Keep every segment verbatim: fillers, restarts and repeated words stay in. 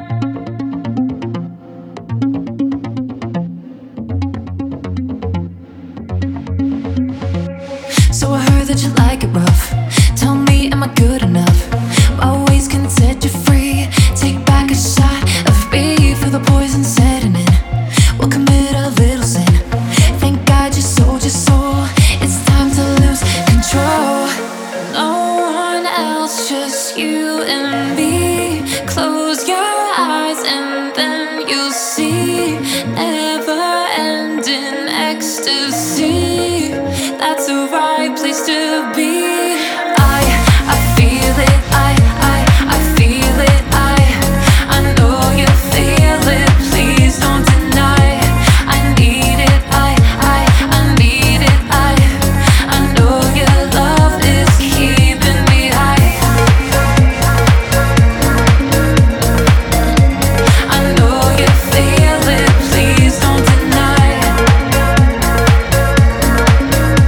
So I heard that you like it rough. Tell me, am I good enough? My ways can set you free. Take back a shot of me. Feel the poison setting in. We'll commit a little sin. Thank God you sold your soul. It's time to lose control. No one else, just you and me. Close your eyes and then you'll see never-ending ecstasy. That's the right place to be. I, I feel it. I, I, I feel it. I, I know you feel it. Please don't deny. I need it. I, I, I need it. I, I know your love is keeping me high. I know you feel it. Please don't deny.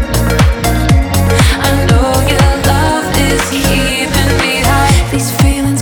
I know your love is keeping me high. These feelings